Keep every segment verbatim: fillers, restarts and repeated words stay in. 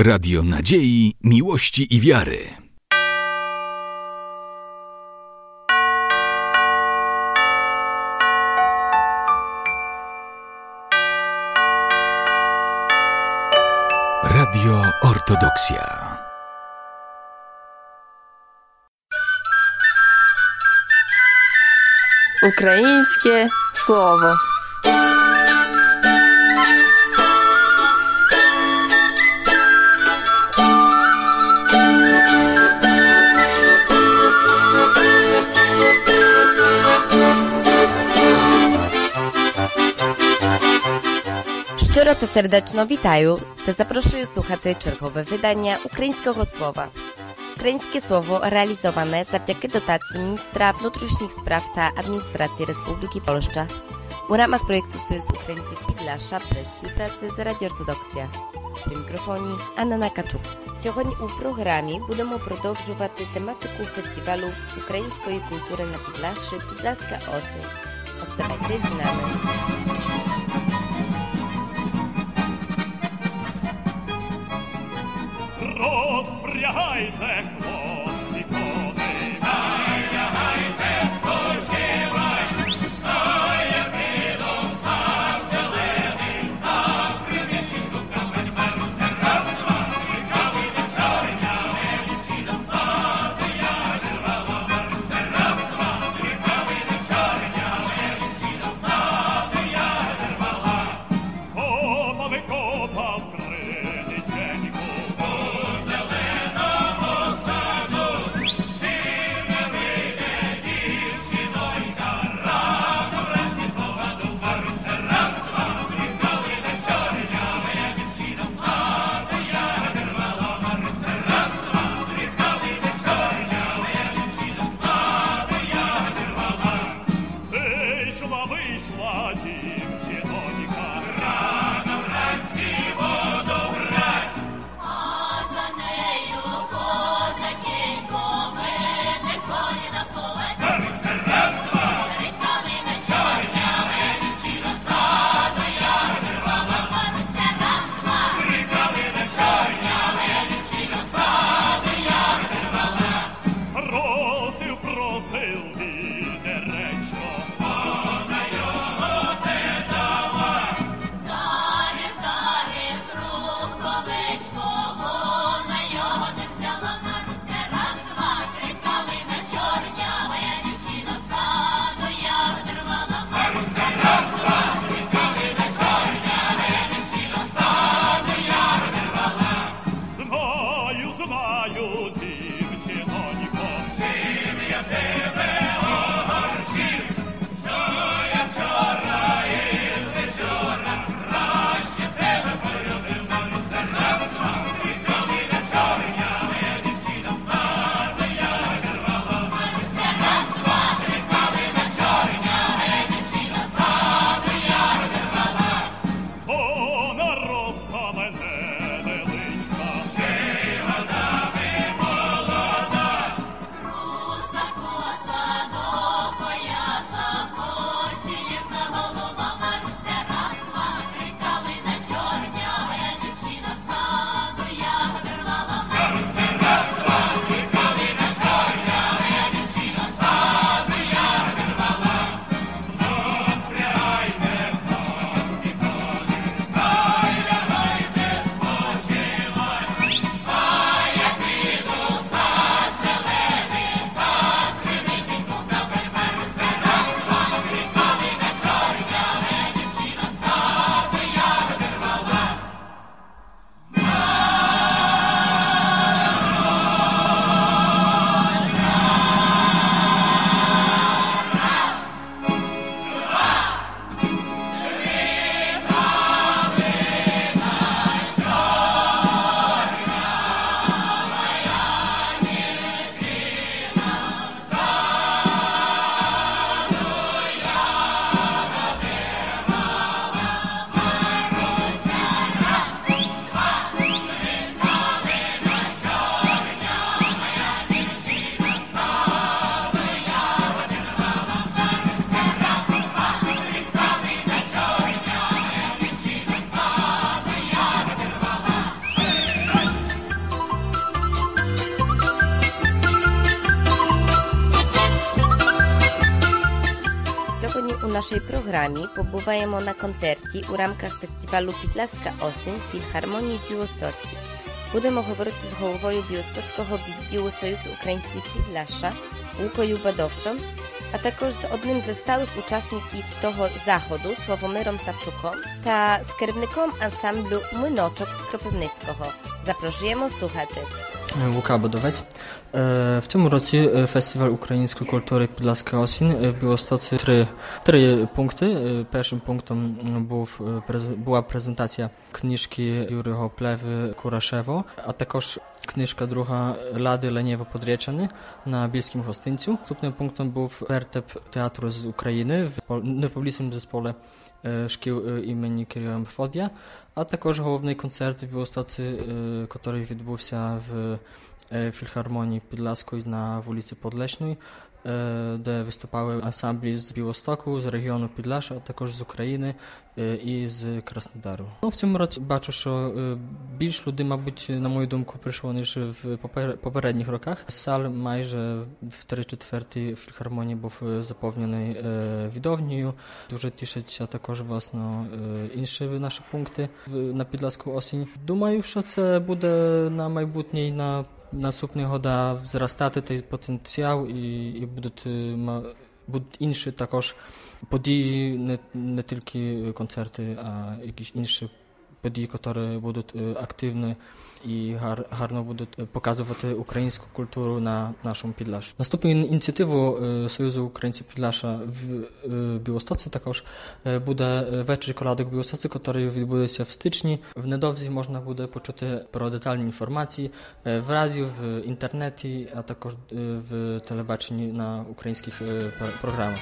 Radio nadziei, miłości i wiary. Radio Ortodoksja. Українське слово. Щиро та сердечно вітаю та запрошую слухати чергове видання українського слова. Українське слово реалізоване завдяки дотації міністра внутрішніх справ та адміністрації Республіки Польща у рамках проєкту Союз Українців Підляша при співпраці з Радіо Ортодоксія. При мікрофоні Анна Накачук. Сьогодні у програмі будемо продовжувати тематику фестивалу української культури на Підляші «Підляська осінь». Оставайтесь з нами. Розпрягайте, хлопці, кони, найлягайте, спочивай, а я піду сам зелений, завтра вічинку камень беруся, раз, два, три, калини чорня, величина саду я рвала, беруся, раз, два, три, калини чорня, величина саду я рвала. Копа викопав криниченьку, зеленого саду. нашій програмі побуваємо на концерті у рамках фестивалу «Підласька осінь» в філharmonії в Білостоці. Будемо говорити з головою Білостоцького відділу Союзу українців Підляша Łukою Badowcą, а також з одним зі сталих учасників того заходу Sławomyrом Sawczuką та з керівником ансамблю «Млиночок» з Кропивницького. Запрошуємо слухати. Łuka Badowec. W tym roku Festiwal Ukraińskiej Kultury Podlaska Osien w Białostocy trzy, trzy punkty. Pierwszym punktem był, była prezentacja książki Juryho Plewy Kuraszewo, a також kniżka druga Lady Leniewo Podrieczany na Bielskim Hostyncu. Następnym punktem był wertep teatru z Ukrainy w niepublicznym zespole szkół imieni Kiryła Metodia, a також główny koncert w Białostocy, który odbył się w Filharmonii Podlaskiej na ulicy Podleśnej, gdzie występowały ansambli z Białostoku, z regionu Podlasia, a також z Ukrainy i z Krasnodaru. No, w tym roku baczę, że більш ludzi, мабуть, на мою думку, прийшло, ніж в попередніх роках. Сал майже в три четверті фільхармонії був заповнений widowniею. Дуже тішаться також, власне, інші наші пункти на Підласку осінь. Думаю, що це буде на майбутнє, на наступні года зростати той потенціал і, і будуть, будуть інші також події, не, не тільки концерти, а якісь інші події, які будуть активні і гар, гарно будуть показувати українську культуру на нашому Підлаші. Наступною ініціативою Союзу українців Підлаша в Білостоці також буде вечір колядок в Білостоці, який відбудеться в стичні. В недовзі можна буде почути про детальні інформації в радіо, в інтернеті, а також в телебаченні на українських програмах.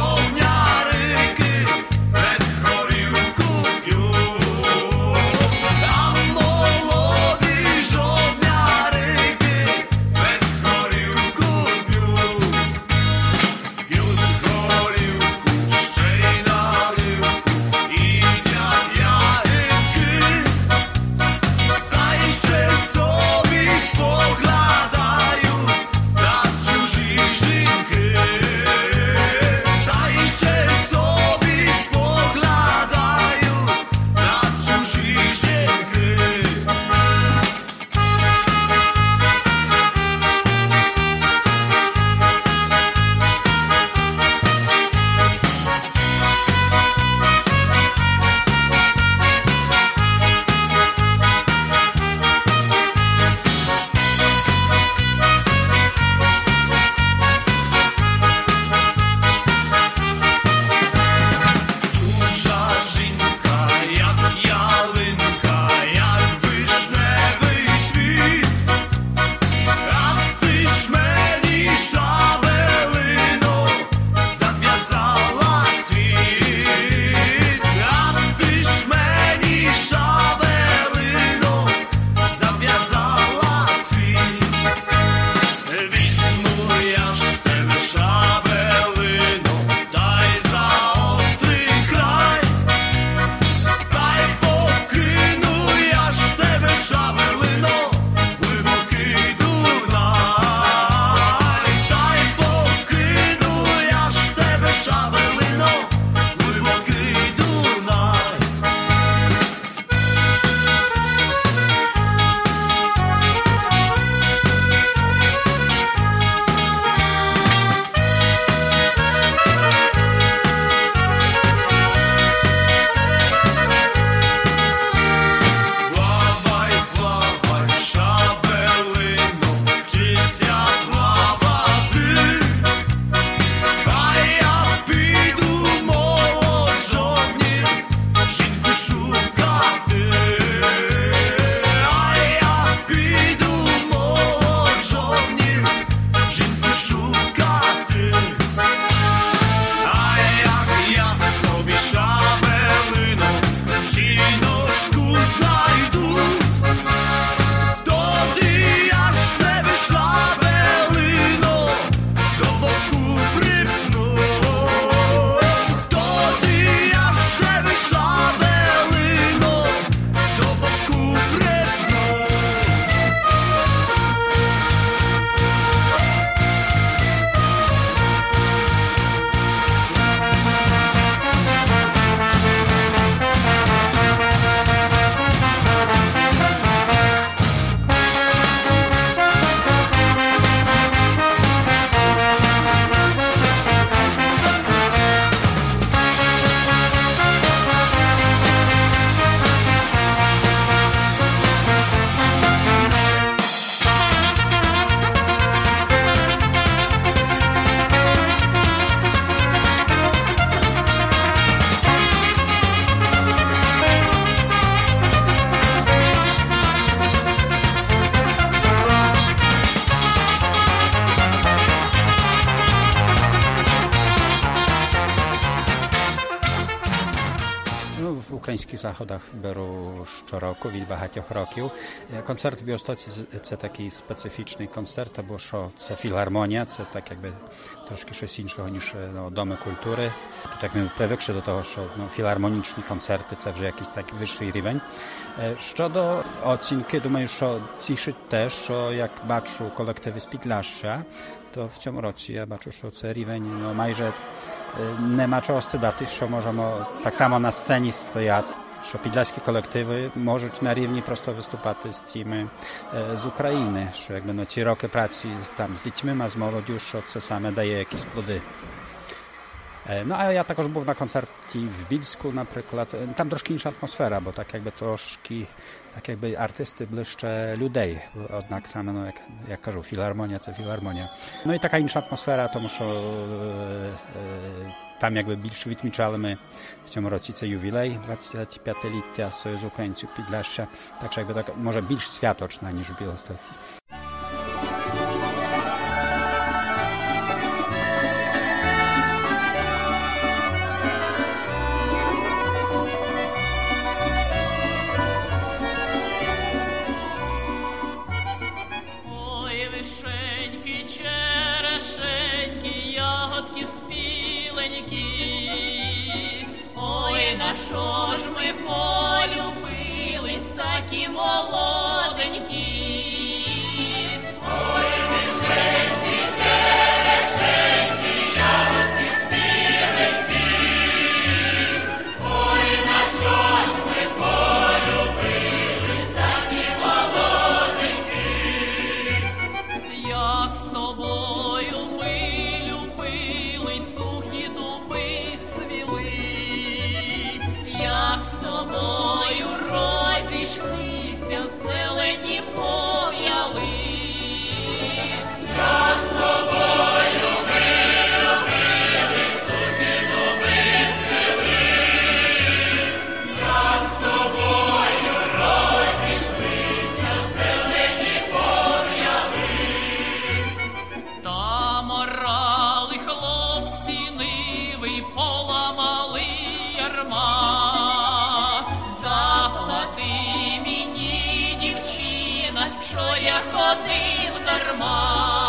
Горілку п'ю. українських заходах беру щороку від багатьох років. Концерт в Біостоці – це такий специфічний концерт, або що це філармонія, це так якби трошки щось іншого, ніж ну, доми культури. Тут як ми привикши до того, що ну, філармонічні концерти – це вже якийсь такий вищий рівень. Щодо оцінки, думаю, що тішить те, що як бачу колективи з Підляшшя, то в цьому році я бачу, що це рівень ну, майже нема чого стидати, що можемо так само на сцені стояти, що підляські колективи можуть на рівні просто виступати з цими з України, що якби ну, ці роки праці там з дітьми, а з молоддю, що це саме дає якісь плоди. No a ja також був на концерті в Більську, наприклад. Там трошки інша атмосфера, бо так якби трошки, так якби артисти ближче людей. Однак саме, no, jak, jak кажу, філармонія – це філармонія. Ну і така інша атмосфера, тому що е, е, там якби більш відмічали ми в цьому році це ювілей двадцятип'ятиліття Союзу Українців Підляшшя. Так що якби так, може більш святочна, ніж в Білостоці. Що ж ми полюбились такі молоденькі? Ой, вишеньки, черешеньки, ягодки спіленькі. Ой, на що ж ми полюбились такі молоденькі? Як з тобою ми любились, сухі дуби цвіли. Як з тобою розійшлися, зелені пов'яли. Як з тобою ми любили, сухі дуби цвіли. Як з тобою розійшлися, зелені пов'яли. Там орали хлопці ниви, поламали ярма. Заплати мені, дівчина, що я ходив дарма.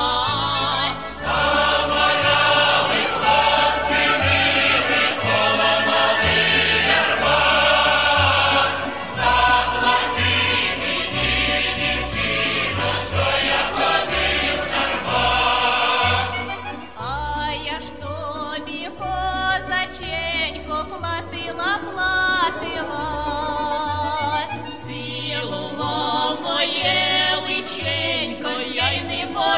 Там орали хлопці ниви, поламали ярма. Заплати мені, дівчина, що я ходив дарма. А я ж тобі козаченько платила, платила, цілував моє личенько, я й не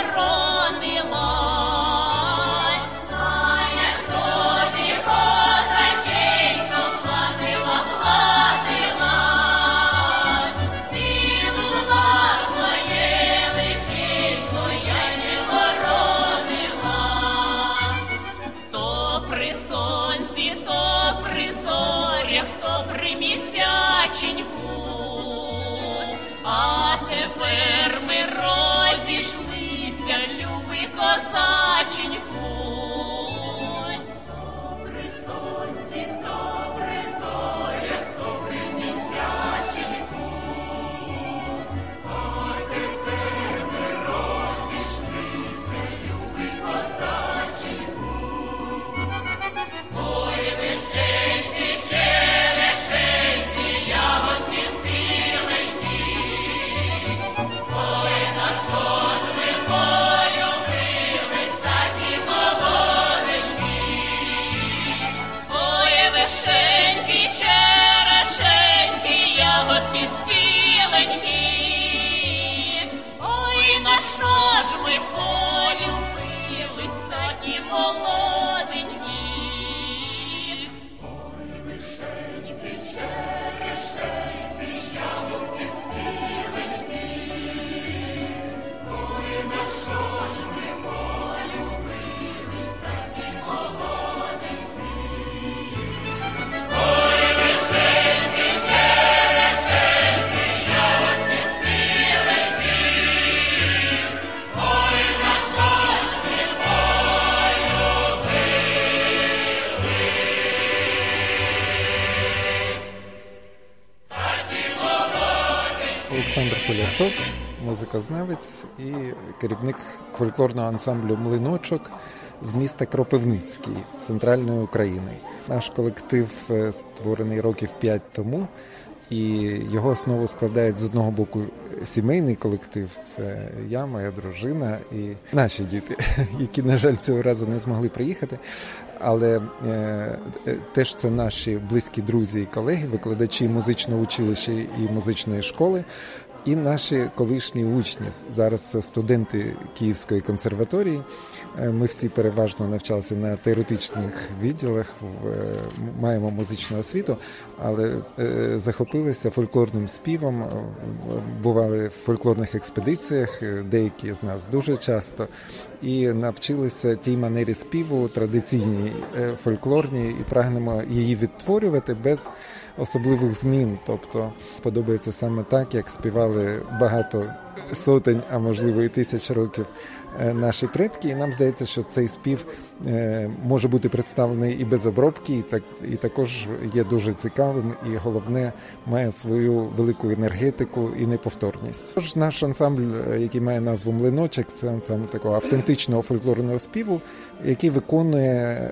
Олександр Полячок, музикознавець і керівник фольклорного ансамблю «Млиночок» з міста Кропивницький, центральної України. Наш колектив створений років п'ять тому, і його основу складають з одного боку сімейний колектив, це я, моя дружина і наші діти, які, на жаль, цього разу не змогли приїхати. Але е, теж це наші близькі друзі і колеги, викладачі музичного училища і музичної школи, і наші колишні учні. Зараз це студенти Київської консерваторії. Ми всі переважно навчалися на теоретичних відділах, маємо музичну освіту, але захопилися фольклорним співом, бували в фольклорних експедиціях, деякі з нас дуже часто, і навчилися тій манері співу, традиційній, фольклорній, і прагнемо її відтворювати без особливих змін. Тобто подобається саме так, як співали багато сотень, а можливо і тисяч років наші предки. І нам здається, що цей спів може бути представлений і без обробки, і, так, і також є дуже цікавим, і головне, має свою велику енергетику і неповторність. Тож наш ансамбль, який має назву «Млиночок», це ансамбль такого автентичного фольклорного співу, який виконує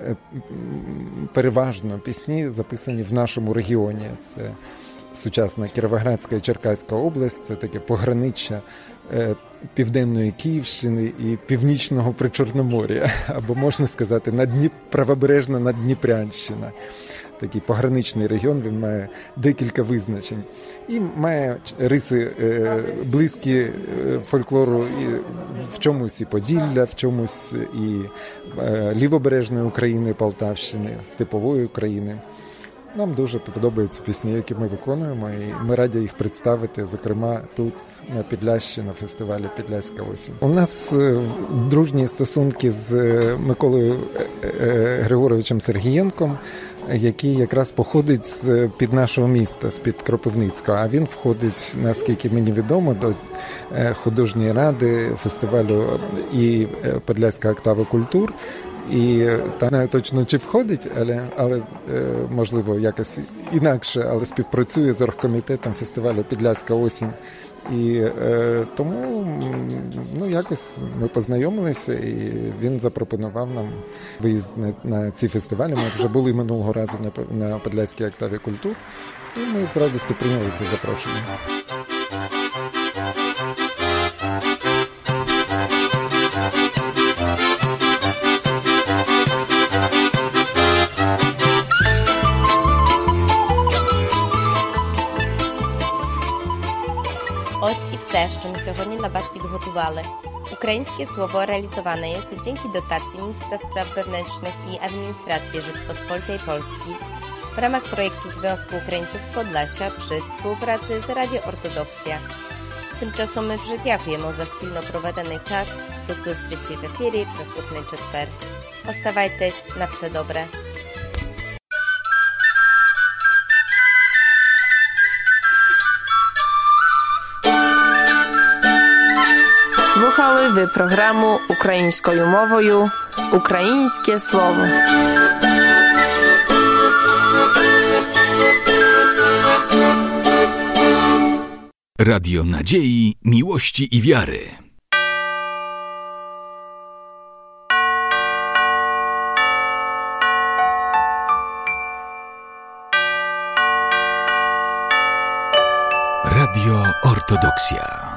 переважно пісні, записані в нашому регіоні. Це сучасна Кіровоградська і Черкаська область, це таке пограниччя Південної Київщини і Північного Причорномор'я, або, можна сказати, надніп... правобережна Наддніпрянщина. Такий пограничний регіон, він має декілька визначень. І має риси е, близькі е, фольклору і в чомусь і Поділля, в чомусь і е, Лівобережної України, Полтавщини, Степової України. Нам дуже подобаються пісні, які ми виконуємо, і ми раді їх представити, зокрема, тут, на Підлящі, на фестивалі «Підляська осінь». У нас дружні стосунки з Миколою Григоровичем Сергієнком, який якраз походить з-під нашого міста, з-під Кропивницького, а він входить, наскільки мені відомо, до художньої ради фестивалю і «Подляська октава культур». І та не знаю точно, чи входить, але, але можливо якось інакше, але співпрацює з оргкомітетом фестивалю «Підляська осінь». І е, тому ну, якось ми познайомилися, і він запропонував нам виїзд на, на ці фестивалі. Ми вже були минулого разу на, на Подляській октаві культур, і ми з радістю прийняли це запрошення. Ось і все, що ми сьогодні для вас підготували. Українське слово реалізоване є dzięki dotacji Ministra Spraw Wewnętrznych i Administracji Rzeczpospolitej Polskiej w ramach projektu Związku Українців Podlasia przy współpracy z Radio Ortodoksja. Тимчасом ми вже дякуємо за спільно проведений час. До зустрічі в ефірі в наступний четвер. Оставайтесь, на все добре. Слухали ви програму українською мовою «Українське слово». Radio Nadziei, Miłości i Wiary. Radio Ortodoksja.